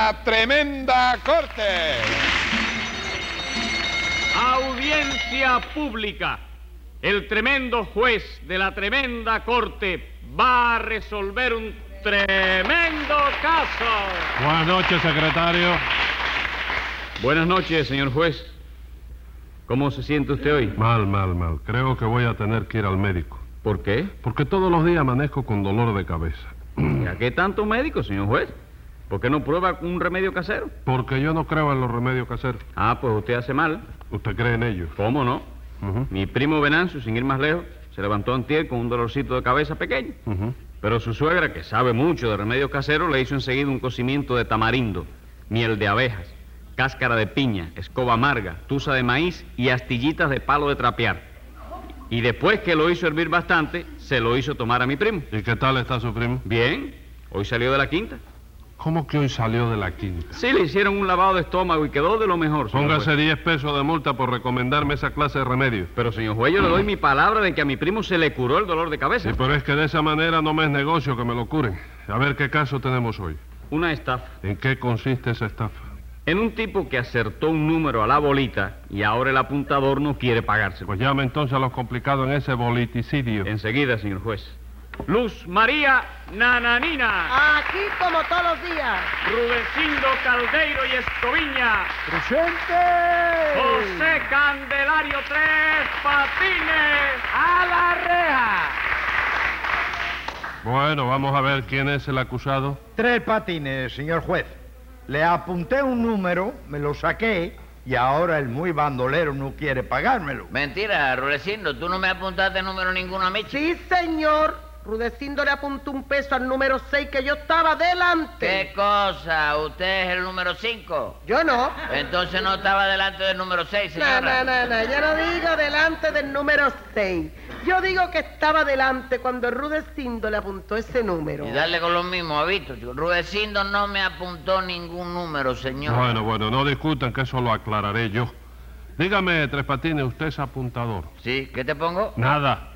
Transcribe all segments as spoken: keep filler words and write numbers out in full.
la Tremenda Corte. Audiencia pública. El tremendo juez de la Tremenda Corte va a resolver un tremendo caso. Buenas noches, secretario. Buenas noches, señor juez. ¿Cómo se siente usted hoy? Mal, mal, mal. Creo que voy a tener que ir al médico. ¿Por qué? Porque todos los días amanezco con dolor de cabeza. ¿Y a qué tanto médico, señor juez? ¿Por qué no prueba un remedio casero? Porque yo no creo en los remedios caseros. Ah, pues usted hace mal. ¿Usted cree en ellos? ¿Cómo no? Uh-huh. Mi primo Venancio, sin ir más lejos, se levantó antier con un dolorcito de cabeza pequeño. Uh-huh. Pero su suegra, que sabe mucho de remedios caseros, le hizo enseguida un cocimiento de tamarindo, miel de abejas, cáscara de piña, escoba amarga, tusa de maíz y astillitas de palo de trapear. Y después que lo hizo hervir bastante, se lo hizo tomar a mi primo. ¿Y qué tal está su primo? Bien, hoy salió de la quinta. ¿Cómo que hoy salió de la quinta? Sí, le hicieron un lavado de estómago y quedó de lo mejor, señor Póngase juez. diez pesos de multa por recomendarme esa clase de remedios. Pero, señor juez, yo le doy mi palabra de que a mi primo se le curó el dolor de cabeza. Sí, pero es que de esa manera no me es negocio que me lo curen. A ver, ¿qué caso tenemos hoy? Una estafa. ¿En qué consiste esa estafa? En un tipo que acertó un número a la bolita y ahora el apuntador no quiere pagárselo. Pues llame entonces a los complicados en ese boliticidio. Enseguida, señor juez. Luz María Nananina. Aquí como todos los días. Rudecindo Caldeiro y Escoviña. ¡Presente! José Candelario Tres Patines. ¡A la reja! Bueno, vamos a ver quién es el acusado. Tres Patines, señor juez. Le apunté un número, me lo saqué y ahora el muy bandolero no quiere pagármelo. Mentira, Rudecindo, tú no me apuntaste número ninguno a mí, chico. Sí, señor. Rudecindo le apuntó un peso al número seis que yo estaba delante. ¿Qué cosa? ¿Usted es el número cinco? Yo no. Entonces no estaba delante del número seis, No, señora. no, no, no. Yo no digo delante del número seis. Yo digo que estaba delante cuando Rudecindo le apuntó ese número. Y darle con lo mismo, ¿ha visto, chico? Rudecindo no me apuntó ningún número, señor. Bueno, bueno, no discutan que eso lo aclararé yo. Dígame, Tres Patines, ¿usted es apuntador? ¿Sí? ¿Qué te pongo? Nada.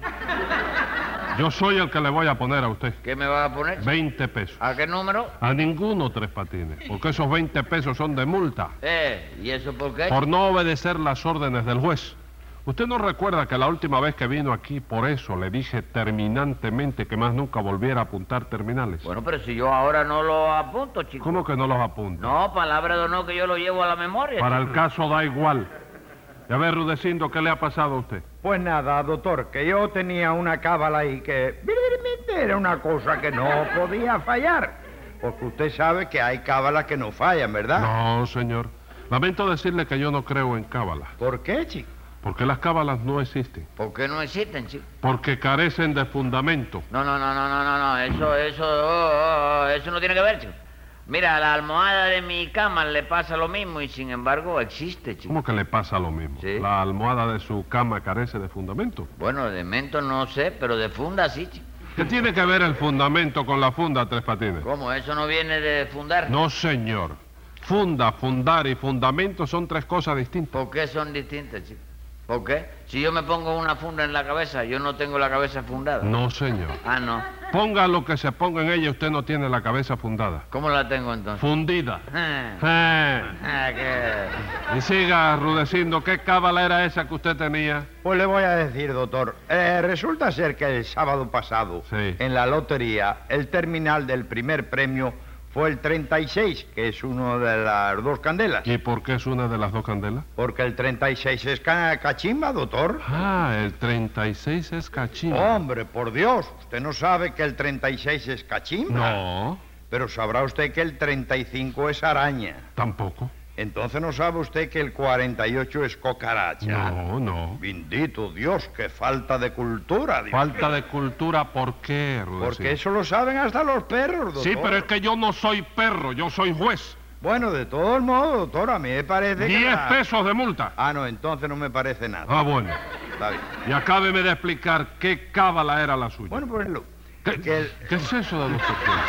Yo soy el que le voy a poner a usted. ¿Qué me vas a poner, chico? veinte pesos. ¿A qué número? A ninguno, Tres Patines, porque esos veinte pesos son de multa. Eh, ¿y eso por qué? Por no obedecer las órdenes del juez. ¿Usted no recuerda que la última vez que vino aquí, por eso le dije terminantemente que más nunca volviera a apuntar terminales? Bueno, pero si yo ahora no lo apunto, chico. ¿Cómo que no los apunta? No, palabra de honor que yo lo llevo a la memoria. Para el chico. caso da igual. Y a ver, Rudecindo, ¿qué le ha pasado a usted? Pues nada, doctor, que yo tenía una cábala ahí que verdaderamente era una cosa que no podía fallar. Porque usted sabe que hay cábalas que no fallan, ¿verdad? No, señor. Lamento decirle que yo no creo en cábalas. ¿Por qué, chico? Porque las cábalas no existen. ¿Por qué no existen, chico? Porque carecen de fundamento. No, no, no, no, no, no, no, eso, eso, oh, oh, oh, eso no tiene que ver, chico. Mira, a la almohada de mi cama le pasa lo mismo y sin embargo existe, chico. ¿Cómo que le pasa lo mismo? Sí. La almohada de su cama carece de fundamento. Bueno, de mento no sé, pero de funda sí, chico. ¿Qué tiene que ver el fundamento con la funda, Tres Patines? ¿Cómo? ¿Eso no viene de fundar? No, señor. Funda, fundar y fundamento son tres cosas distintas. ¿Por qué son distintas, chico? ¿Por qué? Si yo me pongo una funda en la cabeza, yo no tengo la cabeza fundada. No, señor. Ah, no. Ponga lo que se ponga en ella, usted no tiene la cabeza fundada. ¿Cómo la tengo entonces? Fundida. Ah, Eh. ah, ¿qué? Y siga, Rudecindo, ¿qué cábala era esa que usted tenía? Pues le voy a decir, doctor. Eh, resulta ser que el sábado pasado, Sí. en la lotería, el terminal del primer premio fue el treinta y seis, que es uno de las dos candelas. ¿Y por qué es una de las dos candelas? Porque el treinta y seis es ca- cachimba, doctor. Ah, el treinta y seis es cachimba. Hombre, por Dios, ¿usted no sabe que el treinta y seis es cachimba? No, Pero sabrá usted que el treinta y cinco es araña. tampoco. Entonces no sabe usted que el cuarenta y ocho es cucaracha. No, no. Bendito Dios, qué falta de cultura, Dios Falta mío. de cultura, ¿por qué, Rudecindo? Porque eso lo saben hasta los perros, doctor. Sí, pero es que yo no soy perro, yo soy juez. Bueno, de todos modos, doctor, a mí me parece que... Diez la- pesos de multa. Ah, no, entonces no me parece nada. Ah, bueno. Está bien. Y acábeme de explicar qué cábala era la suya. Bueno, pues lo... ¿Qué, que el- qué es eso de los pequeños?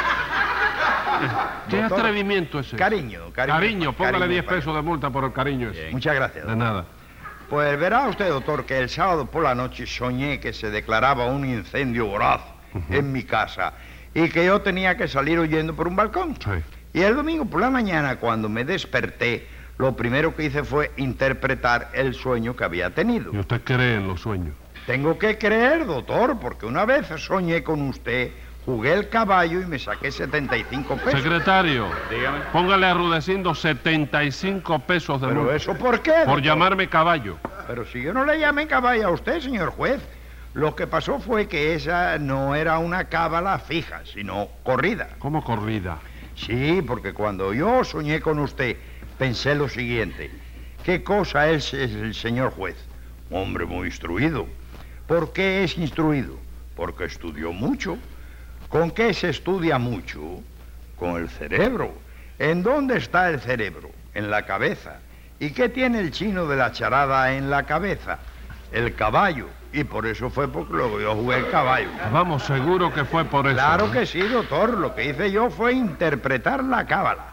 ¿Qué Doctor, atrevimiento es ese? Cariño, cariño. Cariño, póngale cariño, diez para- pesos de multa por el cariño ese. Muchas gracias. De doctor. nada. Pues verá usted, doctor, que el sábado por la noche soñé que se declaraba un incendio voraz en mi casa y que yo tenía que salir huyendo por un balcón. Sí. Y el domingo por la mañana, cuando me desperté, lo primero que hice fue interpretar el sueño que había tenido. ¿Y usted cree en los sueños? Tengo que creer, doctor, porque una vez soñé con usted, jugué el caballo y me saqué setenta y cinco pesos. Secretario, Dígame. póngale a Rudecindo setenta y cinco pesos de ¿Pero multa. eso por qué, Por doctor? llamarme caballo. Pero si yo no le llamé caballo a usted, señor juez. Lo que pasó fue que esa no era una cábala fija, sino corrida. ¿Cómo corrida? Sí, porque cuando yo soñé con usted, pensé lo siguiente. ¿Qué cosa es el señor juez? Hombre muy instruido. ¿Por qué es instruido? Porque estudió mucho. ¿Con qué se estudia mucho? Con el cerebro. ¿En dónde está el cerebro? En la cabeza. ¿Y qué tiene el chino de la charada en la cabeza? El caballo. Y por eso fue porque luego yo jugué el caballo. Vamos, seguro que fue por eso. Claro ¿no? que sí, doctor. Lo que hice yo fue interpretar la cábala.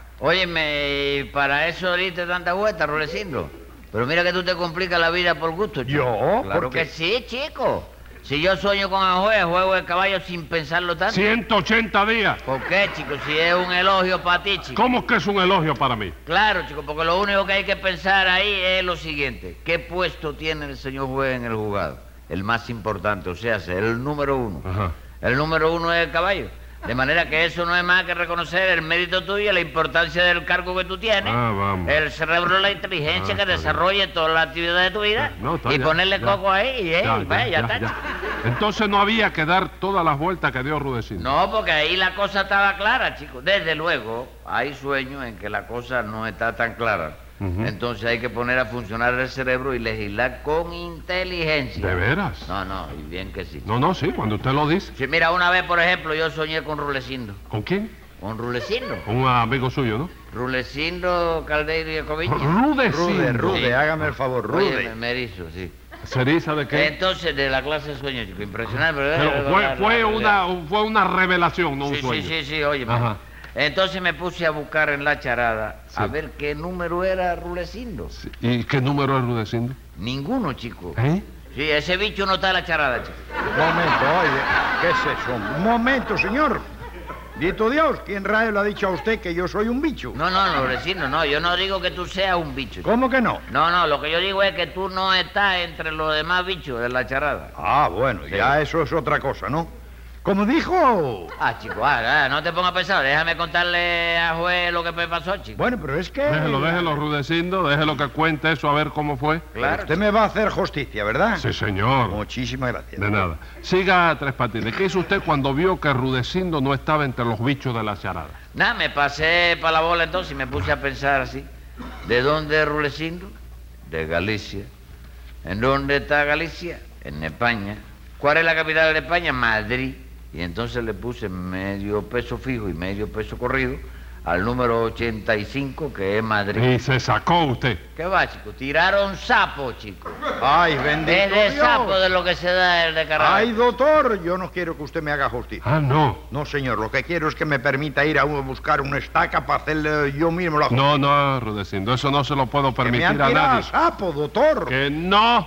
Óyeme, para eso diste tanta vuelta, Rulecindo. Pero mira que tú te complicas la vida por gusto, chico. ¿Yo? Claro ¿Por que qué? sí, chico. Si yo sueño con el juez, juego el caballo sin pensarlo tanto. ciento ochenta días. ¿Por qué, chico? Si es un elogio para ti, chico. ¿Cómo que es un elogio para mí? Claro, chico, porque lo único que hay que pensar ahí es lo siguiente. ¿Qué puesto tiene el señor juez en el juzgado? El más importante, o sea, el número uno. Ajá. El número uno es el caballo. De manera que eso no es más que reconocer el mérito tuyo y la importancia del cargo que tú tienes. Ah, vamos. El cerebro, la inteligencia Ah, que está desarrolle toda la actividad de tu vida. No, está y ya, ponerle ya. coco ahí y eh, Ya, y va, ya, ya, ya, está. ya. Entonces no había que dar todas las vueltas que dio Rudecindo. No, porque ahí la cosa estaba clara, chicos. Desde luego, hay sueños en que la cosa no está tan clara. Ujú. Entonces hay que poner a funcionar el cerebro y legislar con inteligencia. ¿De veras? No, no, y bien que sí. No, no, sí, cuando usted lo dice. Sí, mira, una vez, por ejemplo, yo soñé con Rulecindo. ¿Con quién? ¿Con Rulecindo? Un amigo suyo, ¿no? Rulecindo Caldeiro y Escoviña. Rudecindo. Rude, Rude, Sí. hágame el favor, Oye, Rude. me, me erizo, sí. ¿Ceriza de qué? Entonces, de la clase de sueño, chico, impresionante. Pero, Pero fue, fue, una, fue una revelación, no un Sí, sueño. sí, sí, sí, oye. Ajá. Entonces me puse a buscar en la charada a Sí. ver qué número era Rulecindo. Sí. ¿Y qué número es Rudecindo? Ninguno, chico. ¿Eh? Sí, ese bicho no está en la charada, chico. Un momento, oye, ¿qué es eso? Un momento, señor. Dito Dios, ¿quién rayo le ha dicho a usted que yo soy un bicho? No, no, Rulecindo, no. Yo no digo que tú seas un bicho. chico. ¿Cómo que no? No, no, lo que yo digo es que tú no estás entre los demás bichos de la charada. Ah, bueno, Sí. ya eso es otra cosa, ¿no? Como dijo... Ah, chico, ah, ah, no te pongas pesado. Déjame contarle a juez lo que me pasó, chico. Bueno, pero es que... Déjelo, déjelo, Rudecindo, déjelo que cuente eso a ver cómo fue. Claro. Usted me va a hacer justicia, ¿verdad? Sí, señor. Muchísimas gracias. De nada. Siga Tres Patines. ¿Qué hizo usted cuando vio que Rudecindo no estaba entre los bichos de la charada? Nada, me pasé para la bola entonces y me puse a pensar así. ¿De dónde es Rulecindo? De Galicia. ¿En dónde está Galicia? En España. ¿Cuál es la capital de España? Madrid. Y entonces le puse medio peso fijo y medio peso corrido al número ochenta y cinco, que es Madrid. Y se sacó usted. ¿Qué va, chico? Tiraron sapo, chico. Ay, bendito Es de Dios. sapo de lo que se da el de carnaval. Ay, doctor, yo no quiero que usted me haga justicia. Ah, no. No, señor, lo que quiero es que me permita ir a buscar una estaca para hacerle yo mismo la justicia. No, no, Rudecindo, eso no se lo puedo Que me permitir han a tirado nadie. a sapo, doctor. Que no.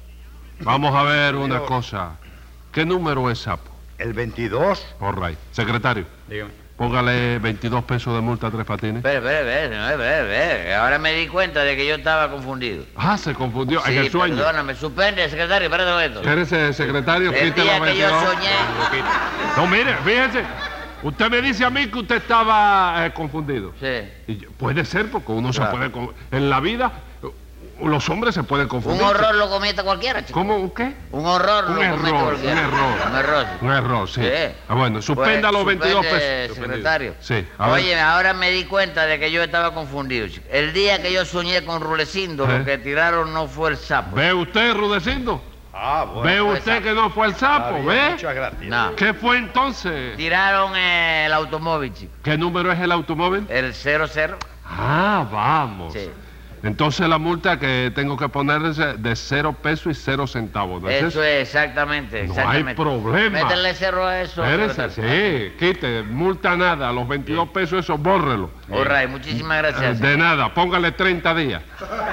Vamos a ver una Dios. cosa. ¿Qué número es sapo? El veintidós. All right. Secretario, Dígame. póngale veintidós pesos de multa a Tres Patines. Espera, espera, espera, espera, espera. Ahora me di cuenta de que yo estaba confundido. Ah, se confundió Sí, en el sueño. perdóname, suspende, secretario, espérate un momento. Espérese, secretario, El quite día los que yo veintidós. soñé... No, mire, fíjese. Usted me dice a mí que usted estaba eh, confundido. Sí. Y yo- puede ser, porque uno Claro. se puede... con- En la vida, eh, los hombres se pueden Un confundir. horror lo comete cualquiera, chico. ¿Cómo? ¿Un qué? Un horror Un lo comete error, cualquiera. un error. Un error, sí. Un error, sí. Sí. Ah, bueno, suspenda Pues, los veintidós suspende, pesos. secretario. Sí, a ver. Oye, ahora me di cuenta de que yo estaba confundido, chico. El día que yo soñé con Rulecindo, ¿Eh? lo que tiraron no fue el sapo. ¿Ve usted, Rudecindo? Ah, bueno. ¿Ve pues, usted sapo. que no fue el Está sapo? bien, ¿Ve? Muchas gracias. No. ¿Qué fue entonces? Tiraron eh, el automóvil, chico. ¿Qué número es el automóvil? El cero cero. Ah, vamos. Sí. Entonces la multa que tengo que poner es de cero pesos y cero centavos. ¿no es Eso eso? es, exactamente, No hay exactamente. problema. Métele cero a eso. Espérese, secretario. sí, quite, multa nada, los veintidós pesos, eso, bórrelo. All right, muchísimas Eh, gracias. De nada, póngale treinta días.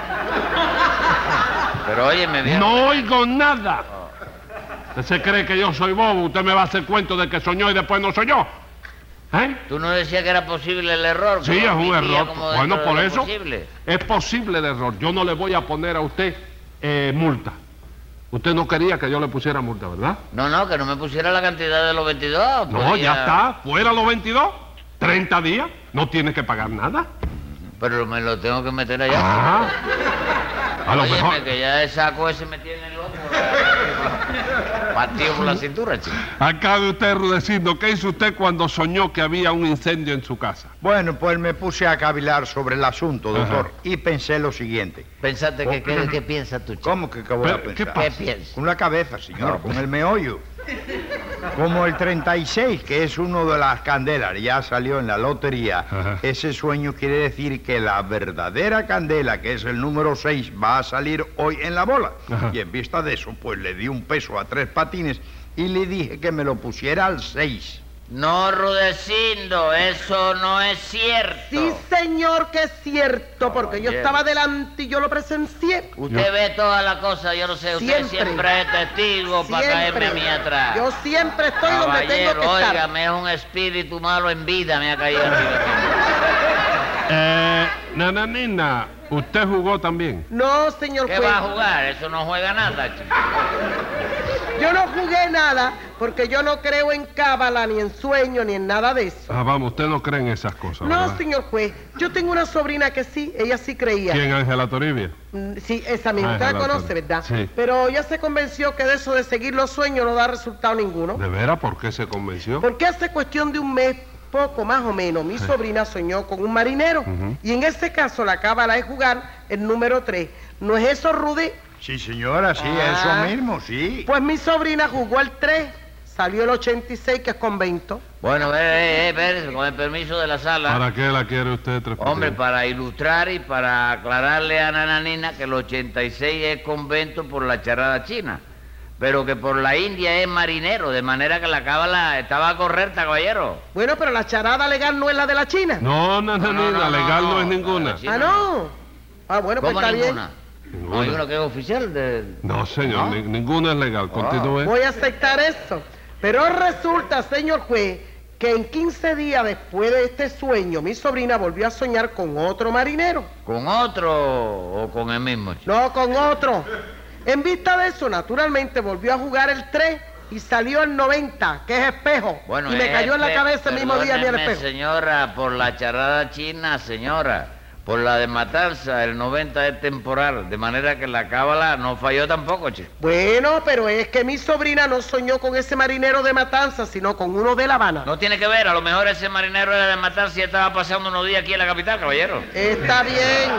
Pero óyeme bien. No oigo nada. ¿Usted se cree que yo soy bobo? ¿Usted me va a hacer cuento de que soñó y después no soñó? ¿Eh? ¿Tú no decías que era posible el error? Sí, que es lo un admitía error. como Bueno, dentro de por lo eso posible? es posible el error. Yo no le voy a poner a usted eh, multa. Usted no quería que yo le pusiera multa, ¿verdad? No, no, que no me pusiera la cantidad de los veintidós. No, podía- ya está. Fuera los veintidós. treinta días. No tiene que pagar nada. Pero me lo tengo que meter allá. Ah. A lo Óyeme, mejor. que ya el saco ese me tiene loco. Partido por la cintura, chico. Acabe usted, Rudecindo, ¿qué hizo usted cuando soñó que había un incendio en su casa? Bueno, pues me puse a cavilar sobre el asunto, doctor, Ajá. y pensé lo siguiente. Pensaste que, ¿qué, qué piensas tú, chico? ¿Cómo que qué voy a Pero, ¿qué pensar? pasa? ¿Qué piensas? Con la cabeza, señor, No, con el meollo. Como el treinta y seis, que es uno de las candelas, ya salió en la lotería. Ajá. Ese sueño quiere decir que la verdadera candela, que es el número seis, va a salir hoy en la bola. Ajá. Y en vista de eso, pues le di un peso a Tres Patines y le dije que me lo pusiera al seis. No, Rudecindo, eso no es cierto. Sí, señor, que es cierto, porque yo Caballero. estaba delante y yo lo presencié. Usted Yo- ve todas las cosas, yo no sé, usted Siempre. siempre, es testigo para caerme a mí atrás. Yo siempre estoy donde tengo Caballero, que estar. óigame, es un espíritu malo en vida, me ha caído arriba. Eh, Nananina, ¿usted jugó también? No, señor ¿Qué juez. va a jugar? Eso no juega nada, chico. Yo no jugué nada porque yo no creo en cábala, ni en sueño, ni en nada de eso. Ah, vamos, usted no cree en esas cosas, No, ¿verdad? señor juez. Yo tengo una sobrina que sí, ella sí creía. ¿Quién, Ángela Toribia? Mm, Sí, esa misma. Ah, Usted la Ángela conoce, Torres. ¿verdad? Sí. Pero ella se convenció que de eso de seguir los sueños no da resultado ninguno. ¿De veras? ¿Por qué se convenció? Porque hace cuestión de un mes, poco más o menos, mi sobrina soñó con un marinero. Ujú. Y en ese caso la cábala es jugar el número tres. ¿No es eso, Rudy? Sí, señora, sí, Ah. eso mismo, sí. Pues mi sobrina jugó el tres, salió el ochenta y seis, que es convento. Bueno, eh, eh, eh, espérese, con el permiso de la sala. ¿Para qué la quiere usted, Tres Hombre, Patines? para ilustrar y para aclararle a Nananina que el ochenta y seis es convento por la charada china, pero que por la India es marinero, de manera que la cábala estaba correcta, caballero. Bueno, pero la charada legal no es la de la China. No, Nananina, No, no, no, legal no, no, es no, ninguna. la de Ah, no. Ah, bueno, pues ¿Cómo está ninguna? bien. Ninguna. No hay uno que es oficial de... No, señor, ¿No? ni- ninguna es legal. Continúe. Voy a aceptar eso. Pero resulta, señor juez, que en quince días después de este sueño, mi sobrina volvió a soñar con otro marinero. ¿Con otro o con el mismo, chico? No, con otro. En vista de eso, naturalmente, volvió a jugar el tres y salió el noventa, que es espejo. Bueno, y me cayó en la espe- cabeza el mismo día a mí el perdóneme, espejo. señora, por la charada china, señora, por la de matanza, el noventa es temporal, de manera que la cábala no falló tampoco, chico. Bueno, pero es que mi sobrina no soñó con ese marinero de Matanza, sino con uno de La Habana. No tiene que ver, a lo mejor ese marinero era de matanza y estaba pasando unos días aquí en la capital, caballero. Está bien.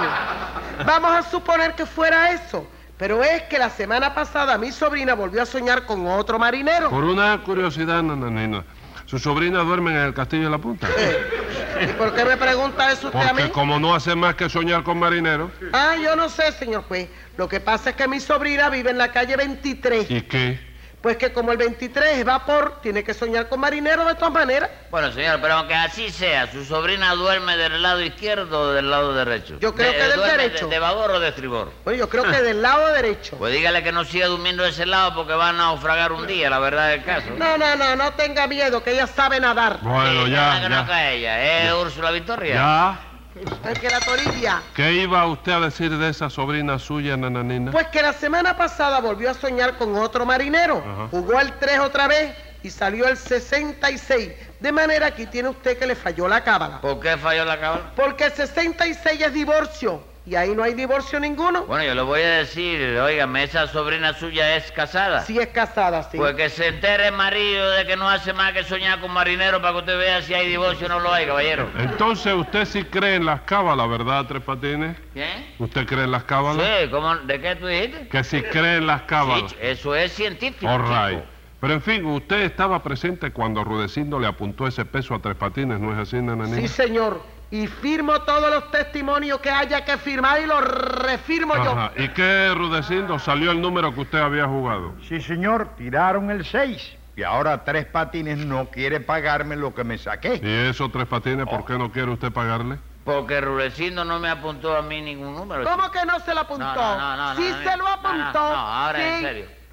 Vamos a suponer que fuera eso. Pero es que la semana pasada mi sobrina volvió a soñar con otro marinero. Por una curiosidad, Nananina, ¿su sobrina duerme en el Castillo de la Punta? ¿Y por qué me pregunta eso usted a mí? Porque como no hace más que soñar con marineros, Ah, yo no sé, señor juez. Lo que pasa es que mi sobrina vive en la calle veintitrés. ¿y qué? Pues que como el veintitrés es vapor, tiene que soñar con marinero de todas maneras. Bueno, señor, pero aunque así sea, ¿su sobrina duerme del lado izquierdo o del lado derecho? Yo creo De- que del duerme derecho. De, de babor o de estribor? Bueno, yo creo que del lado derecho. Pues dígale que no siga durmiendo de ese lado porque va a naufragar un día, la verdad del caso. No, no, no, no tenga miedo, que ella sabe nadar. Bueno, Sí, ya, nada que no ya. cae ella, ¿es Úrsula Victoria? ¿Ya? Es que la torilla. ¿Qué iba usted a decir de esa sobrina suya, Nananina? Pues que la semana pasada volvió a soñar con otro marinero. Ajá. Jugó al tres otra vez y salió el sesenta y seis. De manera que aquí tiene usted que le falló la cábala. ¿Por qué falló la cábala? Porque el sesenta y seis es divorcio. Y ahí no hay divorcio ninguno. Bueno, yo le voy a decir, óigame, esa sobrina suya es casada. Sí es casada, sí. Pues que se entere el marido de que no hace más que soñar con marinero para que usted vea si hay divorcio o no lo hay, caballero. Entonces usted sí cree en las cábalas, ¿verdad, Tres Patines? ¿Bien? ¿Usted cree en las cábalas? Sí, ¿cómo? ¿De qué tú dijiste? Que sí cree en las cábalas. Sí, eso es científico. All right. chico. Pero en fin, usted estaba presente cuando Rudecindo le apuntó ese peso a Tres Patines, ¿no es así, Nananina? Sí, señor. Y firmo todos los testimonios que haya que firmar y los refirmo Ajá. ¿Y qué, Rudecindo? Salió el número que usted había jugado. Sí, señor, tiraron el seis. Y ahora Tres Patines no quiere pagarme lo que me saqué. ¿Y eso, Tres Patines, por qué no quiere usted pagarle? Porque Rulecindo no me apuntó a mí ningún número. yo. ¿Cómo que no se lo apuntó? No, no, no, no, sí no, se lo no, apuntó. No, no, ahora en sí. serio.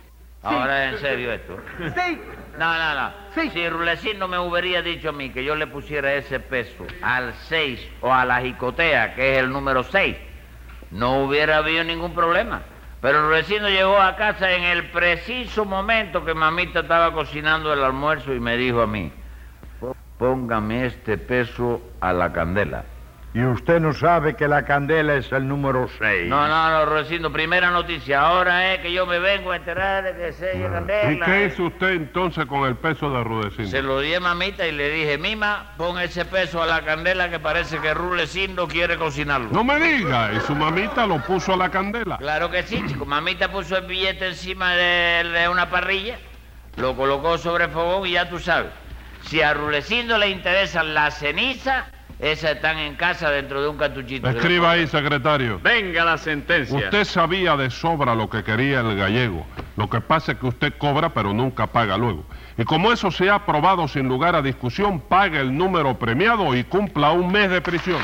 Ahora es en serio esto. Sí. No, no, no. Sí. Si Rulecindo me hubiera dicho a mí que yo le pusiera ese peso al seis o a la jicotea, que es el número seis, no hubiera habido ningún problema. Pero Rulecindo llegó a casa en el preciso momento que mamita estaba cocinando el almuerzo y me dijo a mí, póngame este peso a la candela. Y usted no sabe que la candela es el número seis. No, no, no, Rulecindo, primera noticia. Ahora es que yo me vengo a enterar de que se ¿Y candela. qué hizo usted entonces con el peso de Rudecindo? Se lo di a mamita y le dije, Mima, pon ese peso a la candela que parece que Rulecindo quiere cocinarlo. No me diga, y su mamita lo puso a la candela. Claro que sí, chico. Mamita puso el billete encima de, de una parrilla, lo colocó sobre el fogón y ya tú sabes. Si a Rulecindo le interesan las cenizas, esas están en casa dentro de un cartuchito. Escriba ahí, secretario. Venga la sentencia. Usted sabía de sobra lo que quería el gallego. Lo que pasa es que usted cobra, pero nunca paga luego. Y como eso se ha aprobado sin lugar a discusión, pague el número premiado y cumpla un mes de prisión.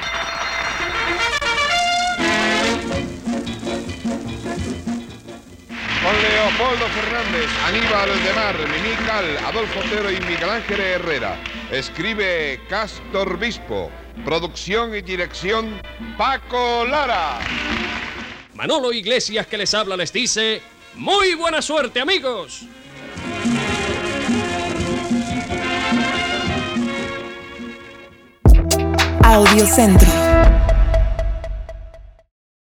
Con Leopoldo Fernández, Aníbal de Mar, Mimí Cal, Adolfo Otero y Miguel Ángel Herrera. Escribe Castor Bispo. Producción y dirección Paco Lara. Manolo Iglesias, que les habla, les dice: ¡muy buena suerte, amigos! Audiocentro.